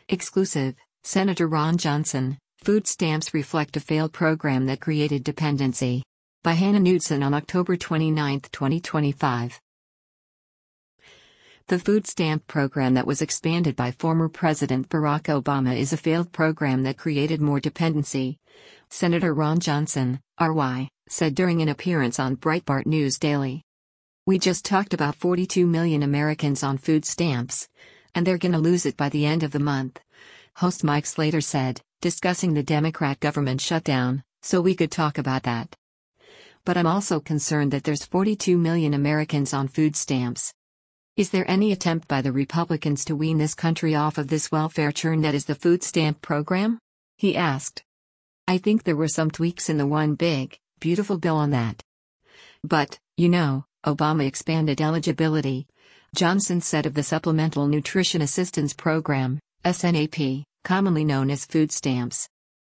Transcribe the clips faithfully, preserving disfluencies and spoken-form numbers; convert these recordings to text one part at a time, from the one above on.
Exclusive, Senator Ron Johnson, food stamps reflect a failed program that created dependency. By Hannah Knudsen on October twenty-ninth, twenty twenty-five. The food stamp program that was expanded by former President Barack Obama is a failed program that created more dependency. Senator Ron Johnson, R Y, said during an appearance on Breitbart News Daily. "We just talked about forty-two million Americans on food stamps, and they're gonna lose it by the end of the month," host Mike Slater said, discussing the Democrat government shutdown, "so we could talk about that. But I'm also concerned that there's forty-two million Americans on food stamps. Is there any attempt by the Republicans to wean this country off of this welfare churn that is the food stamp program?" he asked. "I think there were some tweaks in the one big, beautiful bill on that. But, you know, Obama expanded eligibility," Johnson said of the Supplemental Nutrition Assistance Program, S N A P, commonly known as food stamps.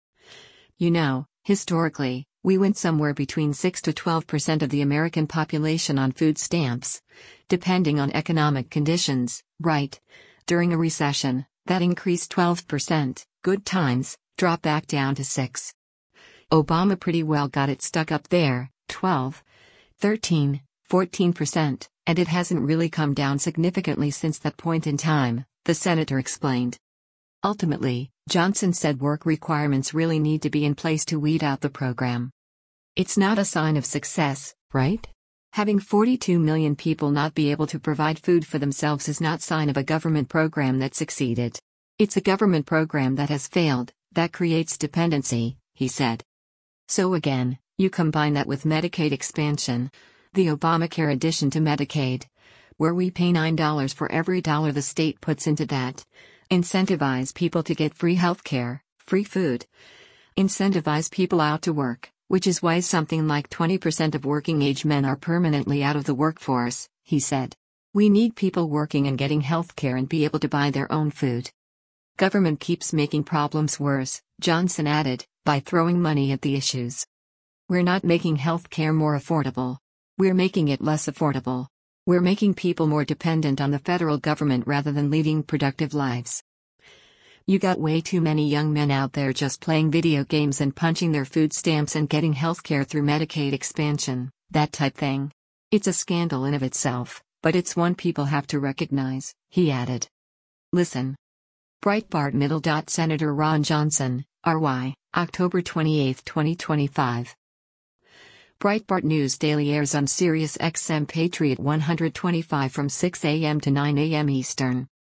"You know, historically, we went somewhere between six to twelve percent of the American population on food stamps, depending on economic conditions, right? During a recession, that increased twelve percent, good times, dropped back down to six. Obama pretty well got it stuck up there, twelve, thirteen, fourteen percent, and it hasn't really come down significantly since that point in time," the senator explained. Ultimately, Johnson said work requirements really need to be in place to weed out the program. "It's not a sign of success, right? Having forty-two million people not be able to provide food for themselves is not sign of a government program that succeeded. It's a government program that has failed, that creates dependency," he said. "So again, you combine that with Medicaid expansion, the Obamacare addition to Medicaid, where we pay nine dollars for every dollar the state puts into that, incentivize people to get free healthcare, free food, incentivize people out to work, which is why something like twenty percent of working-age men are permanently out of the workforce," he said. "We need people working and getting healthcare and be able to buy their own food. Government keeps making problems worse," Johnson added, "by throwing money at the issues. We're not making healthcare more affordable. We're making it less affordable. We're making people more dependent on the federal government rather than leading productive lives. You got way too many young men out there just playing video games and punching their food stamps and getting healthcare through Medicaid expansion, that type thing. It's a scandal in of itself, but it's one people have to recognize," he added. Listen. Breitbart Middle. Senator Ron Johnson, R Y, October twenty-eighth, twenty twenty-five. Breitbart News Daily airs on Sirius X M Patriot one twenty-five from six a m to nine a m Eastern.